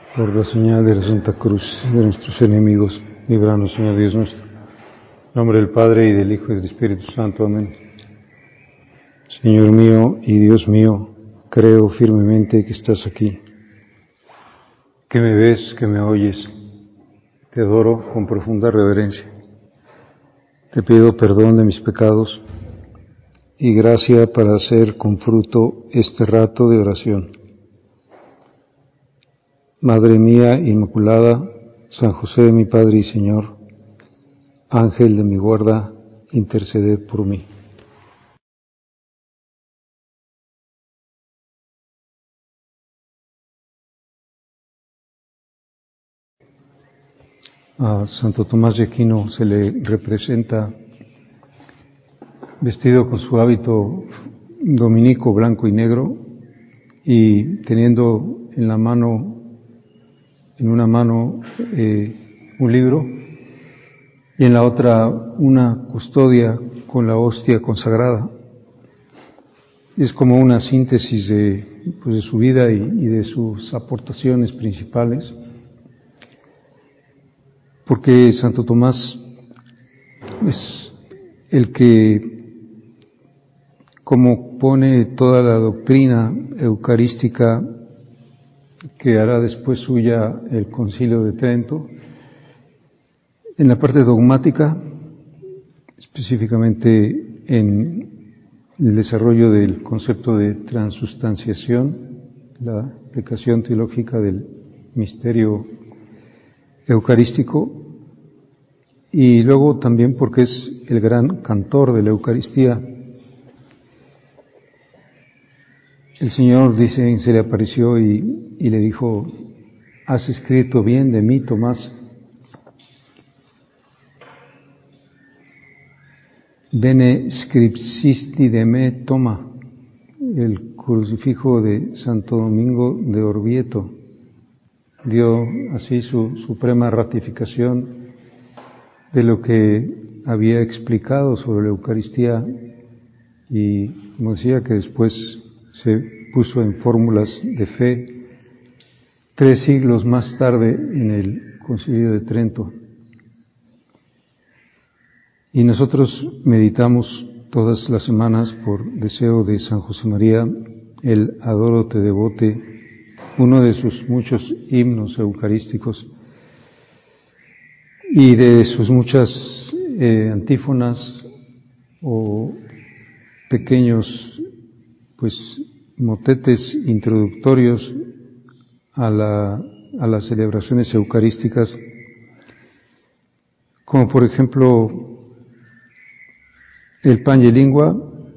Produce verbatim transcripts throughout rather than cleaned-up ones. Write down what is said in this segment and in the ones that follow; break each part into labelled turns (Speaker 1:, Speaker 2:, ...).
Speaker 1: Por la señal de la Santa Cruz de nuestros enemigos, líbranos, Señor Dios nuestro. En nombre del Padre, y del Hijo, y del Espíritu Santo. Amén. Señor mío y Dios mío, creo firmemente que estás aquí, que me ves, que me oyes. Te adoro con profunda reverencia. Te pido perdón de mis pecados y gracia para hacer con fruto este rato de oración. Madre mía Inmaculada, San José, mi Padre y Señor, Ángel de mi guarda, interceded por mí. A Santo Tomás de Aquino se le representa vestido con su hábito dominico blanco y negro y teniendo en la mano, en una mano eh, un libro y en la otra una custodia con la hostia consagrada. Es como una síntesis de, pues, de su vida y, y de sus aportaciones principales, porque Santo Tomás es el que, como pone toda la doctrina eucarística que hará después suya el Concilio de Trento, en la parte dogmática, específicamente en el desarrollo del concepto de transustanciación, la aplicación teológica del misterio eucarístico, y luego también porque es el gran cantor de la Eucaristía. El Señor, dice, se le apareció y, y le dijo: has escrito bien de mí, Tomás. Bene scripsisti de me, Toma, el crucifijo de Santo Domingo de Orvieto, dio así su suprema ratificación de lo que había explicado sobre la Eucaristía, y como decía, que después se puso en fórmulas de fe tres siglos más tarde en el Concilio de Trento. Y nosotros meditamos todas las semanas, por deseo de San José María, el Adoro te devote, uno de sus muchos himnos eucarísticos y de sus muchas eh, antífonas o pequeños pues motetes introductorios a la a las celebraciones eucarísticas, como por ejemplo el Pange Lingua,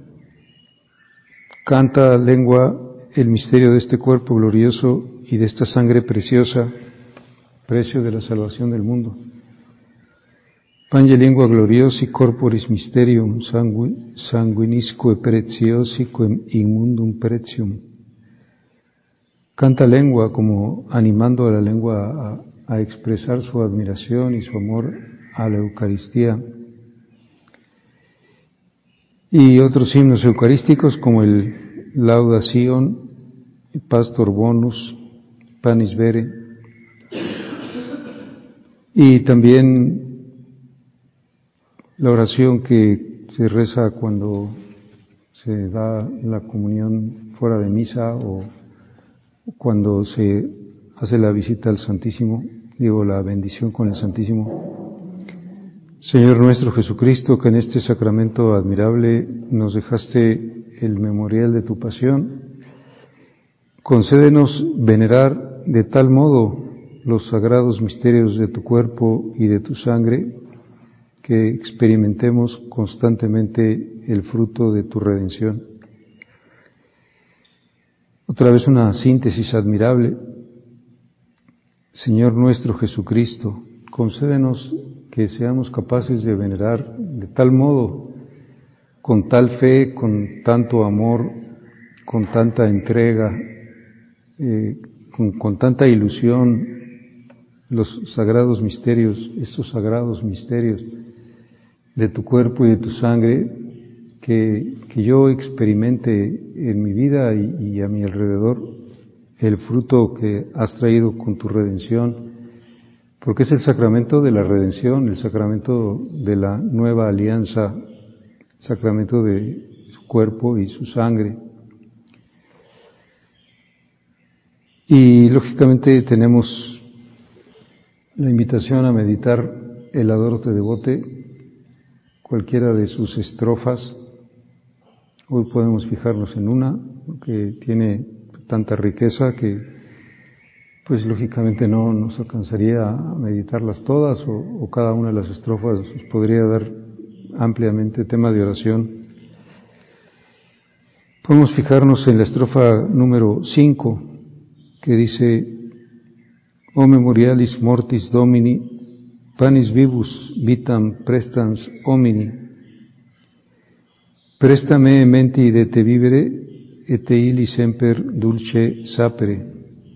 Speaker 1: canta lengua el misterio de este cuerpo glorioso y de esta sangre preciosa, precio de la salvación del mundo. Pange Lingua gloriosi corporis mysterium sangu, sanguinisque preciosi quem immundum pretium. Canta lengua como animando a la lengua a, a expresar su admiración y su amor a la Eucaristía. Y otros himnos eucarísticos como el Lauda Sion, Pastor Bonus, Panis Vere, y también la oración que se reza cuando se da la comunión fuera de misa o cuando se hace la visita al Santísimo, digo, la bendición con el Santísimo. Señor nuestro Jesucristo, que en este sacramento admirable nos dejaste el memorial de tu pasión, concédenos venerar de tal modo los sagrados misterios de tu cuerpo y de tu sangre, que experimentemos constantemente el fruto de tu redención. Otra vez una síntesis admirable. Señor nuestro Jesucristo, concédenos que seamos capaces de venerar de tal modo, con tal fe, con tanto amor, con tanta entrega, eh, con, con tanta ilusión, los sagrados misterios, estos sagrados misterios de tu cuerpo y de tu sangre, que, que yo experimente en mi vida y, y a mi alrededor el fruto que has traído con tu redención, porque es el sacramento de la redención, el sacramento de la nueva alianza, el sacramento de su cuerpo y su sangre. Y lógicamente tenemos la invitación a meditar el Adoro te devote, cualquiera de sus estrofas. Hoy podemos fijarnos en una, que tiene tanta riqueza que, pues lógicamente no nos alcanzaría a meditarlas todas, o, o cada una de las estrofas nos podría dar ampliamente tema de oración. Podemos fijarnos en la estrofa número cinco, que dice: O memorialis mortis Domini, panis vivus vitam prestans homini, presta me menti de te vivere, et illi semper dulce sapere.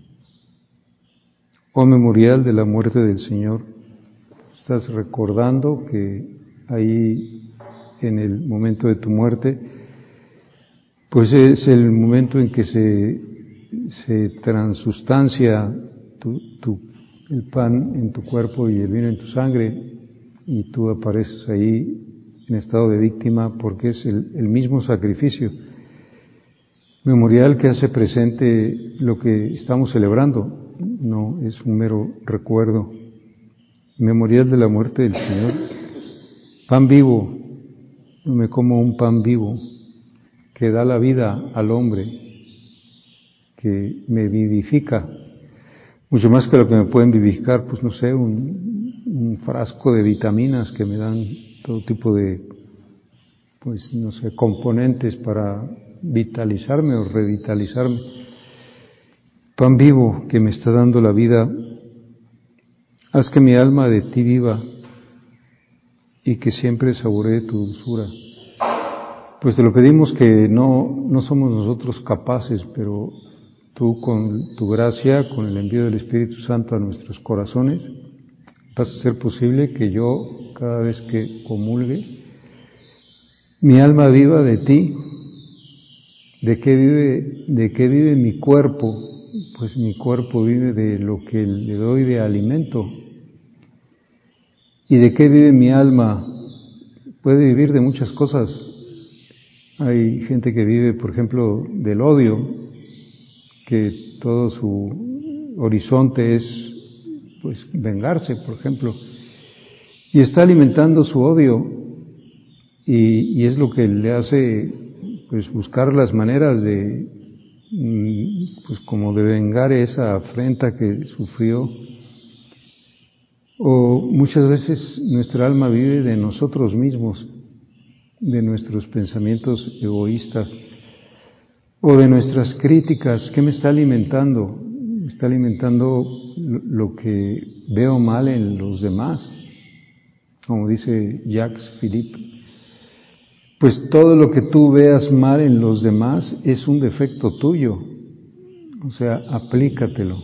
Speaker 1: Oh memorial de la muerte del Señor, estás recordando que ahí, en el momento de tu muerte, pues es el momento en que se, se transustancia tu, tu, el pan en tu cuerpo y el vino en tu sangre, y tú apareces ahí en estado de víctima, porque es el, el mismo sacrificio. Memorial que hace presente lo que estamos celebrando, no es un mero recuerdo. Memorial de la muerte del Señor. Pan vivo, no me como un pan vivo que da la vida al hombre, que me vivifica, mucho más que lo que me pueden vivificar, pues no sé, un, un frasco de vitaminas que me dan todo tipo de, pues no sé, componentes para vitalizarme o revitalizarme. Pan vivo que me está dando la vida, haz que mi alma de ti viva y que siempre saboree tu dulzura. Pues te lo pedimos, que no, no somos nosotros capaces, pero tú con tu gracia, con el envío del Espíritu Santo a nuestros corazones, vas a hacer posible que yo, cada vez que comulgue, mi alma viva de ti. ¿De qué vive, de qué vive mi cuerpo? Pues mi cuerpo vive de lo que le doy de alimento. ¿Y de qué vive mi alma? Puede vivir de muchas cosas. Hay gente que vive, por ejemplo, del odio, que todo su horizonte es, pues, vengarse, por ejemplo, y está alimentando su odio, y, y es lo que le hace, pues, buscar las maneras de, pues, como de vengar esa afrenta que sufrió. O muchas veces nuestra alma vive de nosotros mismos, de nuestros pensamientos egoístas, o de nuestras críticas. ¿Qué me está alimentando? Me está alimentando lo que veo mal en los demás, como dice Jacques Philippe. Pues todo lo que tú veas mal en los demás es un defecto tuyo, o sea, aplícatelo.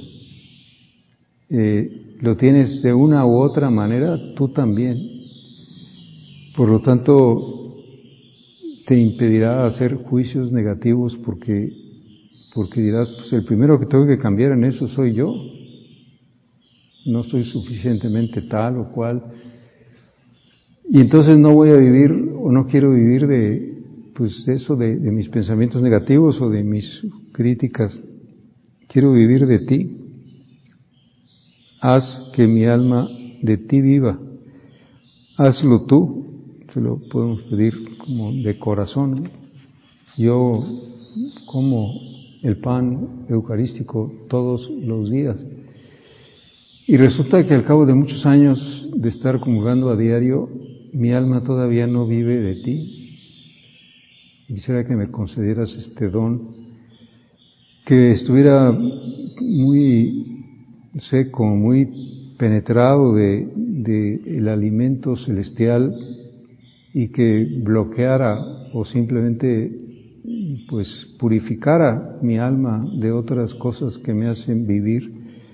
Speaker 1: Eh, lo tienes de una u otra manera, tú también. Por lo tanto, te impedirá hacer juicios negativos, porque, porque dirás, pues el primero que tengo que cambiar en eso soy yo. No soy suficientemente tal o cual. Y entonces no voy a vivir, o no quiero vivir de, pues eso, de, de mis pensamientos negativos o de mis críticas. Quiero vivir de ti. Haz que mi alma de ti viva. Hazlo tú. Se lo podemos pedir como de corazón. Yo como el pan eucarístico todos los días. Y resulta que al cabo de muchos años de estar comulgando a diario, mi alma todavía no vive de ti. Quisiera que me concedieras este don, que estuviera muy seco, muy penetrado de, de el alimento celestial, y que bloqueara o simplemente, pues, purificara mi alma de otras cosas que me hacen vivir,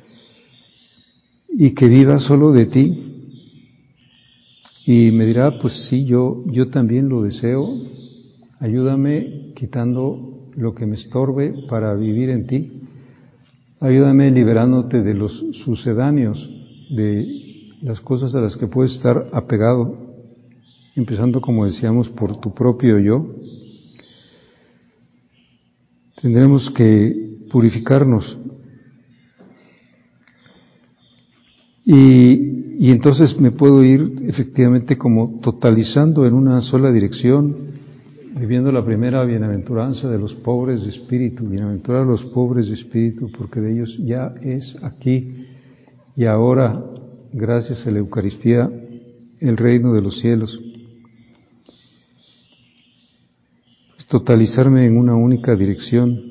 Speaker 1: y que viva solo de ti. Y me dirá, pues sí, yo, yo también lo deseo. Ayúdame quitando lo que me estorbe para vivir en ti. Ayúdame liberándote de los sucedáneos, de las cosas a las que puedes estar apegado, empezando, como decíamos, por tu propio yo. Tendremos que purificarnos. Y, y entonces me puedo ir efectivamente como totalizando en una sola dirección, viviendo la primera bienaventuranza de los pobres de espíritu. Bienaventurados los pobres de espíritu, porque de ellos ya es aquí y ahora, gracias a la Eucaristía, el reino de los cielos. Pues totalizarme en una única dirección.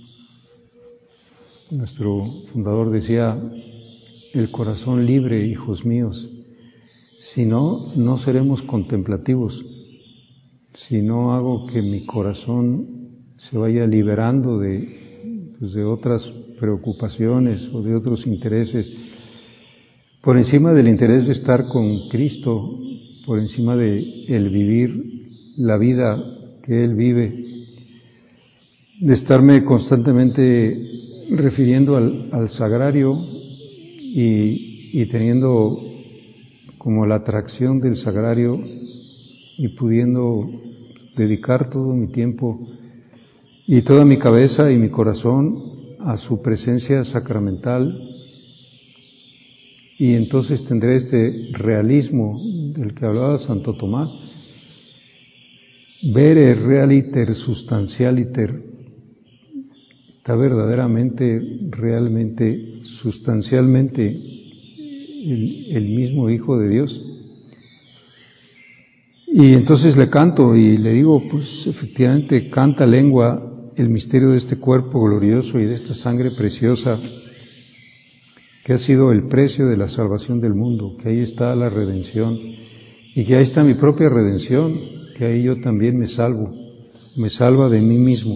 Speaker 1: Nuestro fundador decía: el corazón libre, hijos míos. Si no, no seremos contemplativos. Si no hago que mi corazón se vaya liberando de, pues de otras preocupaciones o de otros intereses, por encima del interés de estar con Cristo, por encima de el vivir la vida que Él vive, de estarme constantemente refiriendo al, al sagrario y, y teniendo como la atracción del sagrario y pudiendo dedicar todo mi tiempo y toda mi cabeza y mi corazón a su presencia sacramental, y entonces tendré este realismo del que hablaba Santo Tomás, vere realiter substantialiter, está verdaderamente, realmente, sustancialmente el, el mismo Hijo de Dios. Y entonces le canto y le digo, pues efectivamente, canta lengua el misterio de este cuerpo glorioso y de esta sangre preciosa que ha sido el precio de la salvación del mundo, que ahí está la redención y que ahí está mi propia redención, que ahí yo también me salvo, me salva de mí mismo.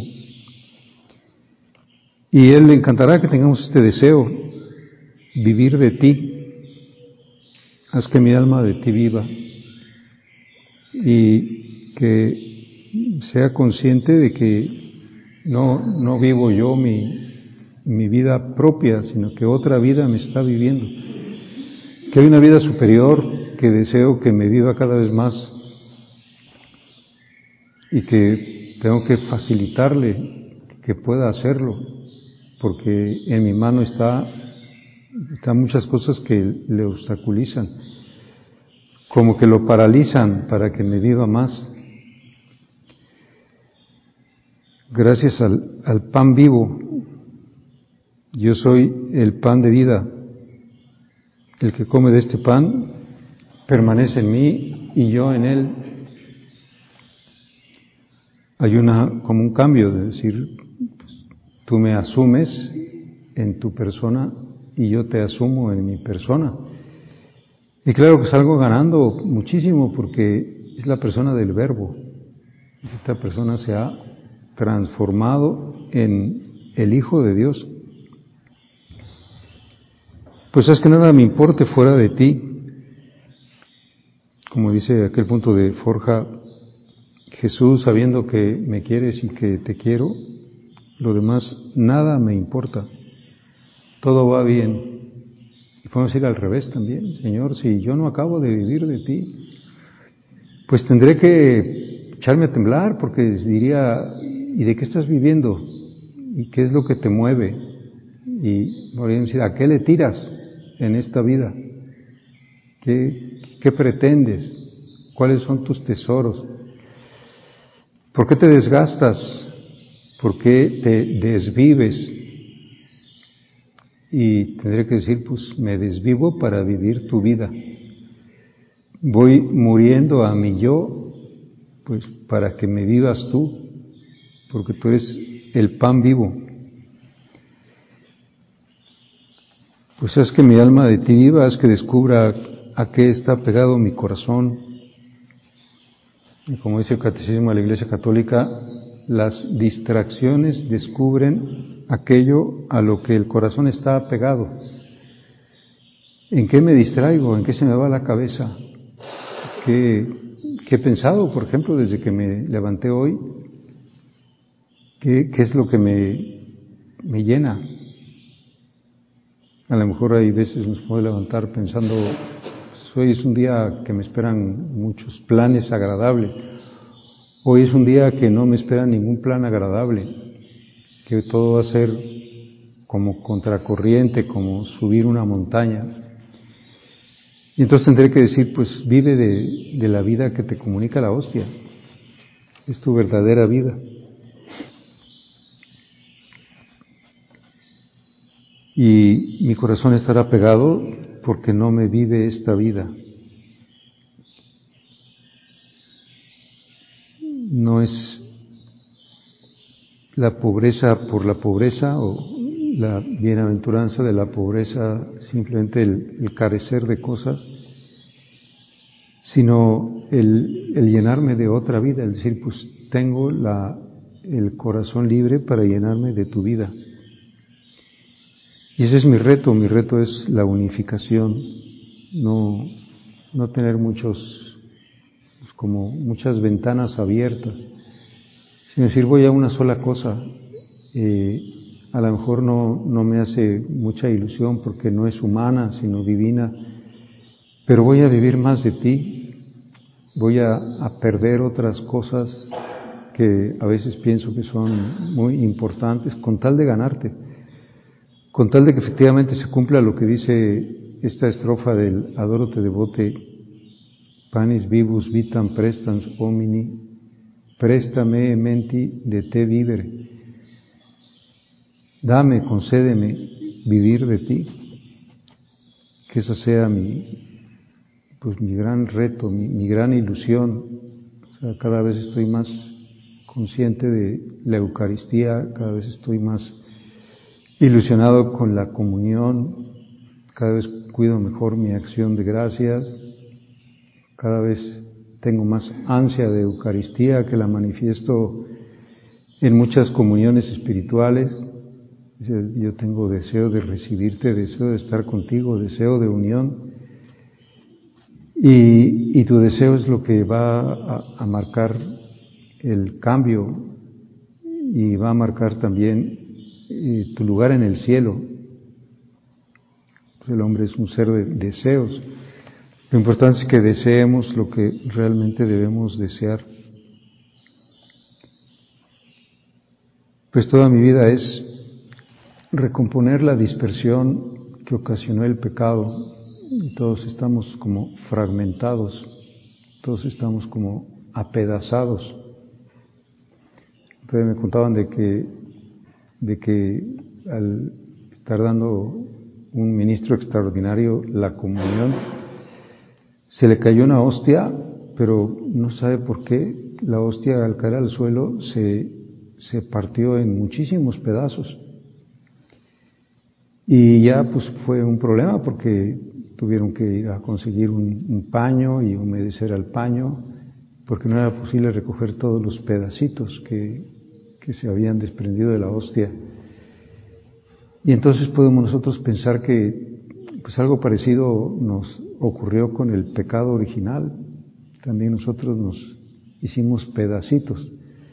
Speaker 1: Y Él le encantará que tengamos este deseo, vivir de ti, haz que mi alma de ti viva, y que sea consciente de que no, no vivo yo mi, mi vida propia, sino que otra vida me está viviendo, que hay una vida superior que deseo que me viva cada vez más y que tengo que facilitarle que pueda hacerlo, porque en mi mano está, están muchas cosas que le obstaculizan, como que lo paralizan para que me viva más. Gracias al, al pan vivo, yo soy el pan de vida. El que come de este pan permanece en mí y yo en él. Hay una, como un cambio de decir, pues, tú me asumes en tu persona y yo te asumo en mi persona. Y claro que salgo ganando muchísimo porque es la persona del Verbo. Esta persona se ha transformado en el Hijo de Dios. Pues es que nada me importe fuera de ti. Como dice aquel punto de Forja, Jesús, sabiendo que me quieres y que te quiero, lo demás nada me importa. Todo va bien. Y podemos ir al revés también. Señor, si yo no acabo de vivir de ti, pues tendré que echarme a temblar, porque diría, ¿y de qué estás viviendo? ¿Y qué es lo que te mueve? Y me voy a decir, ¿a qué le tiras en esta vida? ¿Qué, qué pretendes? ¿Cuáles son tus tesoros? ¿Por qué te desgastas? ¿Por qué te desvives? Y tendré que decir, pues me desvivo para vivir tu vida. Voy muriendo a mi yo, pues para que me vivas tú, porque tú eres el pan vivo. Pues haz que mi alma de ti viva, haz que descubra a qué está pegado mi corazón. Y como dice el Catecismo de la Iglesia Católica, las distracciones descubren aquello a lo que el corazón está apegado. ¿En qué me distraigo? ¿En qué se me va la cabeza? ¿Qué, qué he pensado, por ejemplo, desde que me levanté hoy? ¿Qué, qué es lo que me, me llena? A lo mejor hay veces nos podemos levantar pensando, pues hoy es un día que me esperan muchos planes agradables. Hoy es un día que no me espera ningún plan agradable, que todo va a ser como contracorriente, como subir una montaña. Y entonces tendré que decir, pues vive de, de la vida que te comunica la hostia. Es tu verdadera vida. Y mi corazón estará pegado porque no me vive esta vida. No es la pobreza por la pobreza o la bienaventuranza de la pobreza, simplemente el, el carecer de cosas, sino el, el llenarme de otra vida, el decir, pues tengo la, el corazón libre para llenarme de tu vida. Y ese es mi reto, mi reto es la unificación, no, no tener muchos, pues como muchas ventanas abiertas, sino decir voy a una sola cosa. Eh, a lo mejor no, no me hace mucha ilusión porque no es humana, sino divina, pero voy a vivir más de ti, voy a, a perder otras cosas que a veces pienso que son muy importantes con tal de ganarte. Con tal de que efectivamente se cumpla lo que dice esta estrofa del Adoro te devote, panis vivus vitam prestans homini, préstame menti de te vivere. Dame, concédeme vivir de ti, que esa sea mi, pues mi gran reto, mi, mi gran ilusión. O sea, cada vez estoy más consciente de la Eucaristía, cada vez estoy más ilusionado con la comunión, cada vez cuido mejor mi acción de gracias, cada vez tengo más ansia de Eucaristía que la manifiesto en muchas comuniones espirituales. Yo tengo deseo de recibirte, deseo de estar contigo, deseo de unión, y, y tu deseo es lo que va a, a marcar el cambio y va a marcar también eh, tu lugar en el cielo. El hombre es un ser de deseos. Lo importante es que deseemos lo que realmente debemos desear. Pues toda mi vida es recomponer la dispersión que ocasionó el pecado, y todos estamos como fragmentados, todos estamos como apedazados. Entonces me contaban de que, de que al estar dando un ministro extraordinario la comunión, se le cayó una hostia, pero no sabe por qué, la hostia al caer al suelo se, se partió en muchísimos pedazos. Y ya pues fue un problema porque tuvieron que ir a conseguir un, un paño y humedecer al paño, porque no era posible recoger todos los pedacitos que, que se habían desprendido de la hostia. Y entonces podemos nosotros pensar que pues algo parecido nos ocurrió con el pecado original. También nosotros nos hicimos pedacitos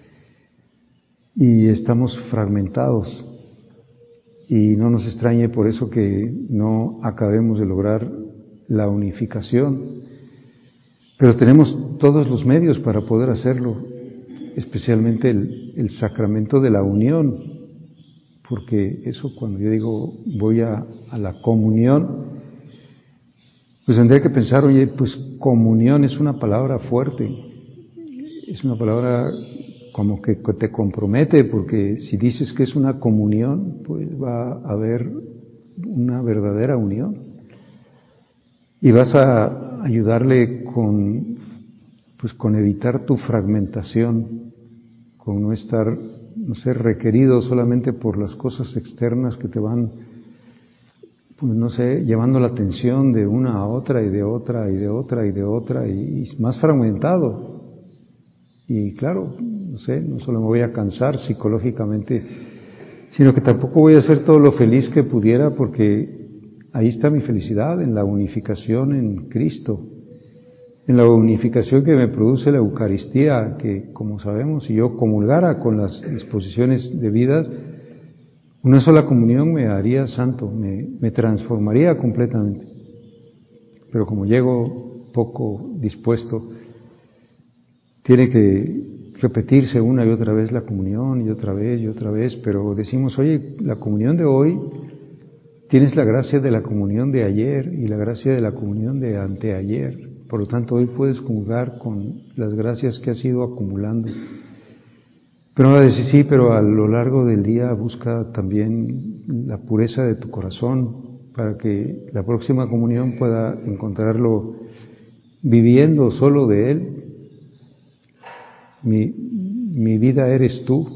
Speaker 1: y estamos fragmentados. Y no nos extrañe por eso que no acabemos de lograr la unificación, pero tenemos todos los medios para poder hacerlo, especialmente el, el sacramento de la unión, porque eso cuando yo digo voy a, a la comunión, pues tendría que pensar, oye, pues comunión es una palabra fuerte, es una palabra como que te compromete, porque si dices que es una comunión, pues va a haber una verdadera unión. Y vas a ayudarle con, pues con evitar tu fragmentación, con no estar, no sé, requerido solamente por las cosas externas que te van, pues no sé, llevando la atención de una a otra y de otra y de otra y de otra y, y más fragmentado. Y claro, no sé, no solo me voy a cansar psicológicamente, sino que tampoco voy a ser todo lo feliz que pudiera, porque ahí está mi felicidad, en la unificación en Cristo, en la unificación que me produce la Eucaristía, que como sabemos, si yo comulgara con las disposiciones debidas, Una sola comunión me haría santo, me, me transformaría completamente. Pero como llego poco dispuesto, tiene que repetirse una y otra vez la comunión y otra vez y otra vez, pero decimos, oye, la comunión de hoy, tienes la gracia de la comunión de ayer y la gracia de la comunión de anteayer. Por lo tanto, hoy puedes comulgar con las gracias que has ido acumulando. Pero va a decir, sí, pero a lo largo del día busca también la pureza de tu corazón para que la próxima comunión pueda encontrarlo viviendo solo de Él. Mi, mi vida eres tú.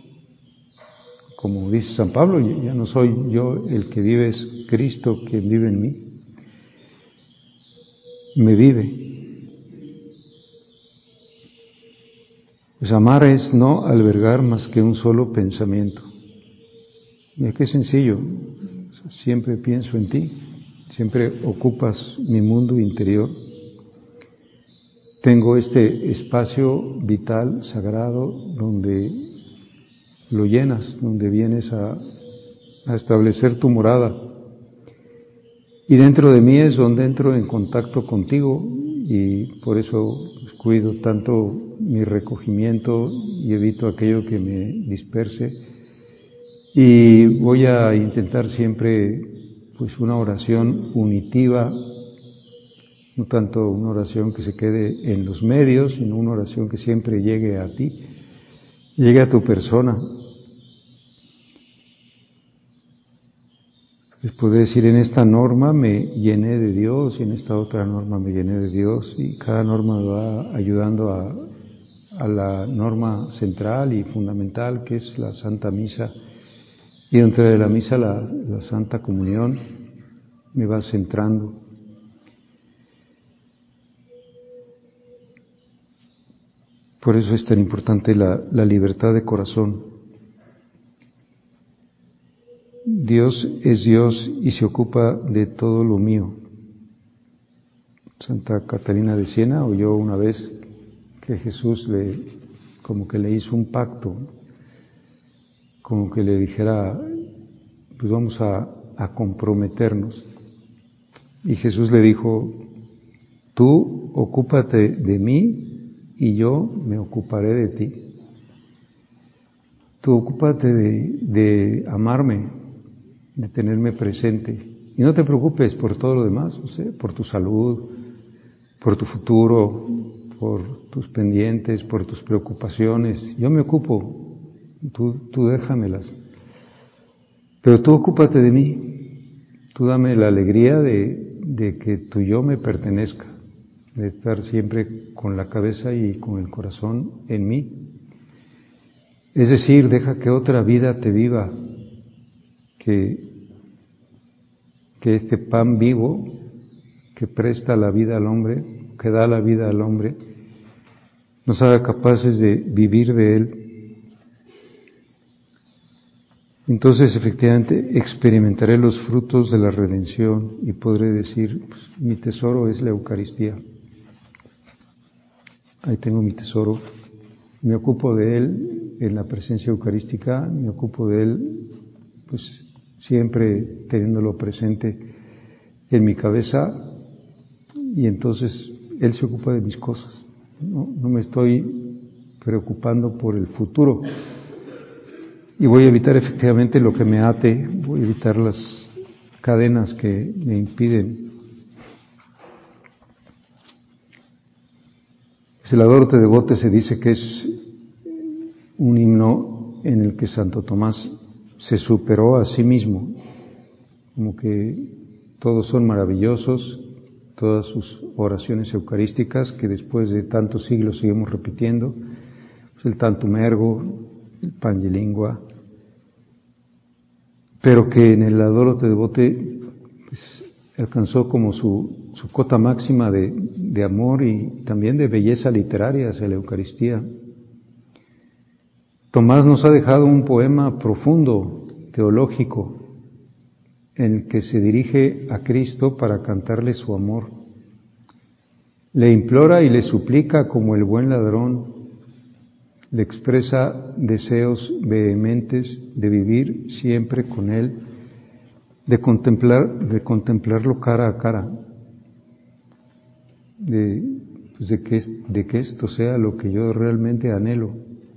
Speaker 1: Como dice San Pablo, ya no soy yo el que vive, es Cristo quien vive en mí. Me vive. Pues amar es no albergar más que un solo pensamiento. Mira qué sencillo. Siempre pienso en ti, siempre ocupas mi mundo interior. Tengo este espacio vital, sagrado, donde lo llenas, donde vienes a, a establecer tu morada. Y dentro de mí es donde entro en contacto contigo y por eso cuido tanto mi recogimiento y evito aquello que me disperse. Y voy a intentar siempre pues una oración unitiva, no tanto una oración que se quede en los medios, sino una oración que siempre llegue a ti, llegue a tu persona. Les puedo decir, en esta norma me llené de Dios y en esta otra norma me llené de Dios y cada norma va ayudando a, a la norma central y fundamental que es la Santa Misa y dentro de la Misa la, la Santa Comunión me va centrando. Por eso es tan importante la, la libertad de corazón. Dios es Dios y se ocupa de todo lo mío. Santa Catarina de Siena oyó una vez que Jesús le, como que le hizo un pacto, como que le dijera, pues vamos a, a comprometernos. Y Jesús le dijo, tú ocúpate de mí y yo me ocuparé de ti. Tú ocúpate de, de amarme, de tenerme presente. Y no te preocupes por todo lo demás, no sé, por tu salud, por tu futuro, por tus pendientes, por tus preocupaciones. Yo me ocupo, tú, tú déjamelas. Pero tú ocúpate de mí, tú dame la alegría de, de que tu yo me pertenezca, de estar siempre con la cabeza y con el corazón en mí. Es decir, deja que otra vida te viva, que, que este pan vivo que presta la vida al hombre, que da la vida al hombre, nos haga capaces de vivir de él. Entonces, efectivamente, experimentaré los frutos de la redención y podré decir, pues, mi tesoro es la Eucaristía. Ahí tengo mi tesoro. Me ocupo de él en la presencia eucarística, me ocupo de él, pues, siempre teniéndolo presente en mi cabeza y entonces él se ocupa de mis cosas. No, no me estoy preocupando por el futuro. Y voy a evitar efectivamente lo que me ate, voy a evitar las cadenas que me impiden. El Adoro de Bote se dice que es un himno en el que Santo Tomás se superó a sí mismo, como que todos son maravillosos, todas sus oraciones eucarísticas que después de tantos siglos seguimos repitiendo, pues el Tantum Ergo, el Pange Lingua, pero que en el Adoro te Devote pues, alcanzó como su, su cota máxima de, de amor y también de belleza literaria hacia la Eucaristía. Tomás nos ha dejado un poema profundo, teológico, en el que se dirige a Cristo para cantarle su amor. Le implora y le suplica como el buen ladrón le expresa deseos vehementes de vivir siempre con Él, de contemplar, de contemplarlo cara a cara, de, pues de, que, de que esto sea lo que yo realmente anhelo.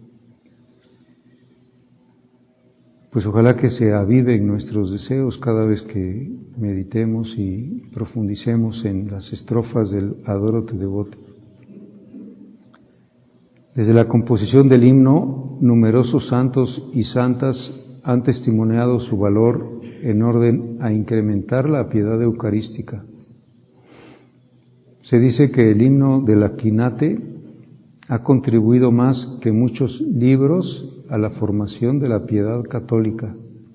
Speaker 1: Pues ojalá que se aviven nuestros deseos cada vez que meditemos y profundicemos en las estrofas del Adoro-te Devote. Desde la composición del himno, numerosos santos y santas han testimoniado su valor en orden a incrementar la piedad eucarística. Se dice que el himno de la Quinate ha contribuido más que muchos libros a la formación de la piedad católica.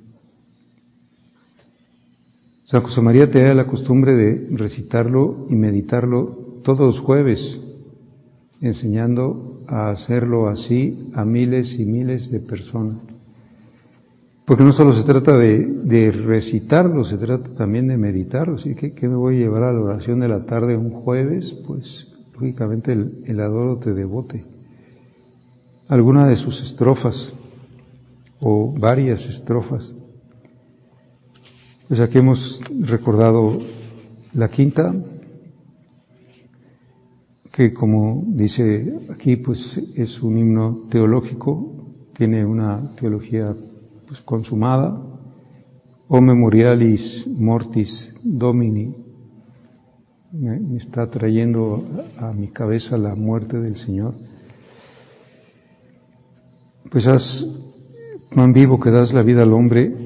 Speaker 1: San José María tenía la costumbre de recitarlo y meditarlo todos los jueves, enseñando a hacerlo así a miles y miles de personas. Porque no solo se trata de, de recitarlo, se trata también de meditarlo. ¿Sí? ¿Qué, ¿Qué me voy a llevar a la oración de la tarde un jueves? Pues lógicamente el, el Adoro-te Devote. Alguna de sus estrofas o varias estrofas. Pues aquí hemos recordado la quinta, que como dice aquí, pues es un himno teológico, tiene una teología pues consumada, O memorialis mortis Domini, me, me está trayendo a, a mi cabeza la muerte del Señor. Pues haz, pan vivo que das la vida al hombre,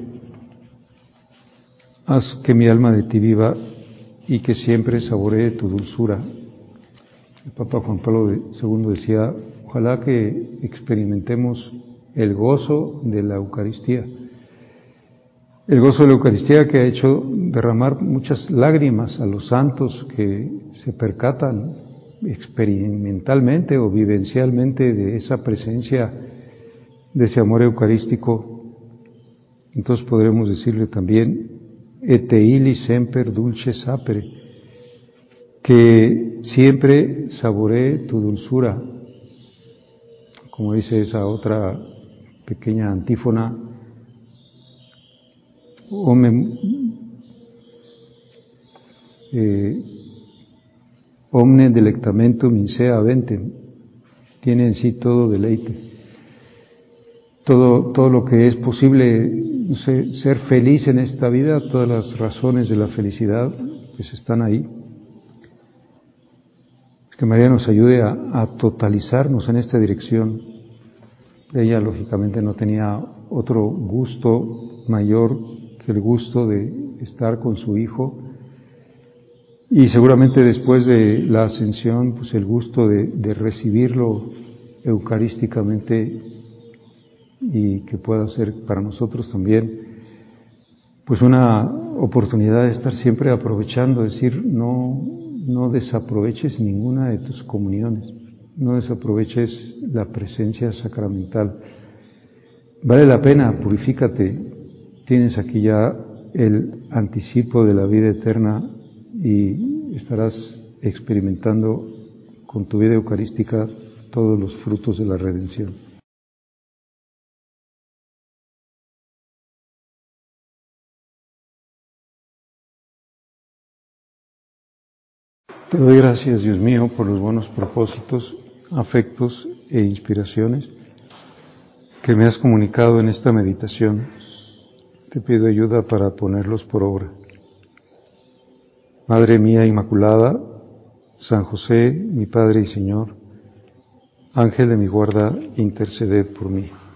Speaker 1: haz que mi alma de ti viva y que siempre saboree tu dulzura. El Papa Juan Pablo segundo decía, ojalá que experimentemos el gozo de la Eucaristía. El gozo de la Eucaristía que ha hecho derramar muchas lágrimas a los santos que se percatan experimentalmente o vivencialmente de esa presencia, de ese amor eucarístico. Entonces podremos decirle también, et illi semper dulce sapere, que siempre saboree tu dulzura, como dice esa otra pequeña antífona, omne, eh, omne delectamentum in se aventem, tiene en sí todo deleite, todo, todo lo que es posible, no sé, ser feliz en esta vida, todas las razones de la felicidad pues están ahí. Que María nos ayude a, a totalizarnos en esta dirección. Ella lógicamente no tenía otro gusto mayor que el gusto de estar con su Hijo, y seguramente después de la ascensión, pues el gusto de, de recibirlo eucarísticamente, y que pueda ser para nosotros también pues una oportunidad de estar siempre aprovechando, es decir, no, no desaproveches ninguna de tus comuniones, no desaproveches la presencia sacramental. Vale la pena, purifícate, tienes aquí ya el anticipo de la vida eterna y estarás experimentando con tu vida eucarística todos los frutos de la redención. Te doy gracias, Dios mío, por los buenos propósitos, afectos e inspiraciones que me has comunicado en esta meditación. Te pido ayuda para ponerlos por obra. Madre mía Inmaculada, San José, mi Padre y Señor, Ángel de mi guarda, interceded por mí.